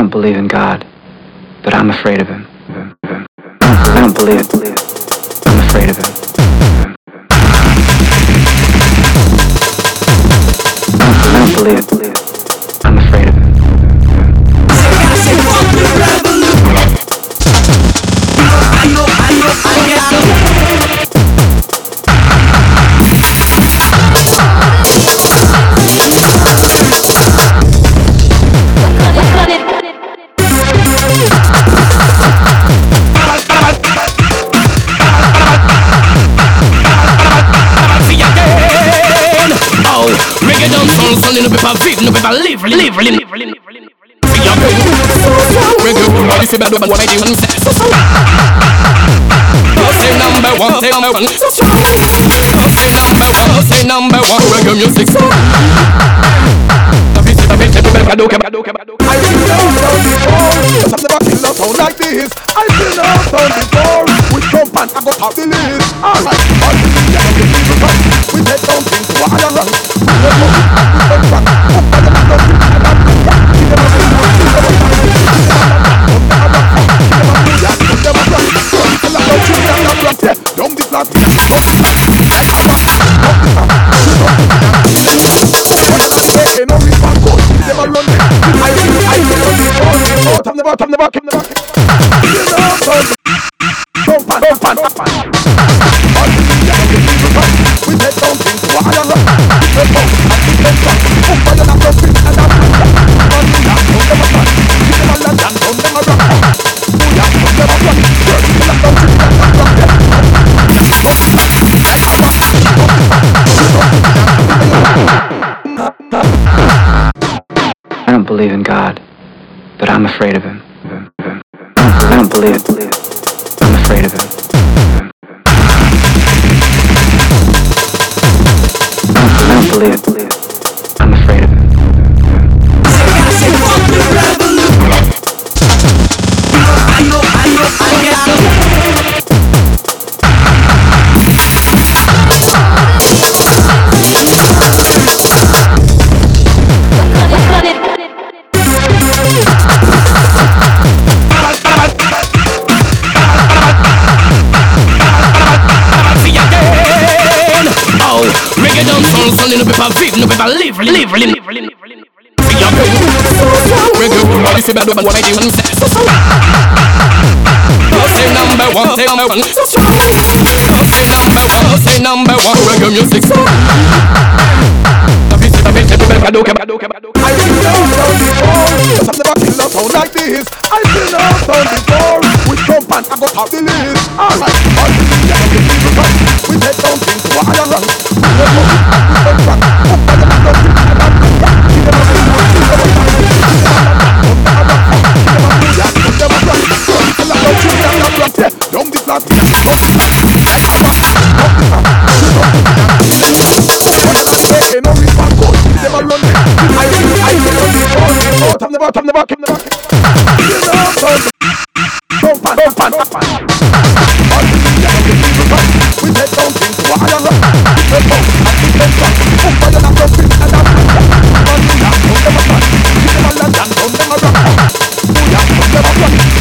don't believe in God, but I'm afraid of him. I don't believe it. I'm afraid of him. I don't believe it. I'm afraid of him. No paper vive, no paper live. Reggae, body say bad, but what I do when say number one, say number one, say number one, reggae music. I still know sound like this. I still know sound before. With jump and I go top the list. Alright, we take something to a higher rank. Don't this last I don't believe in God, but I'm afraid of him. I don't believe it. I'm afraid of him. I don't believe it. I'm afraid of him. No paper vive, no paper live. Reggae, body say bad, but what I do when say number one, say number one, say number one, reggae music. I still know sound like this. I still know sound before. With jump and I go top the list. Alright, we take something to a higher rank. Don't this last I'm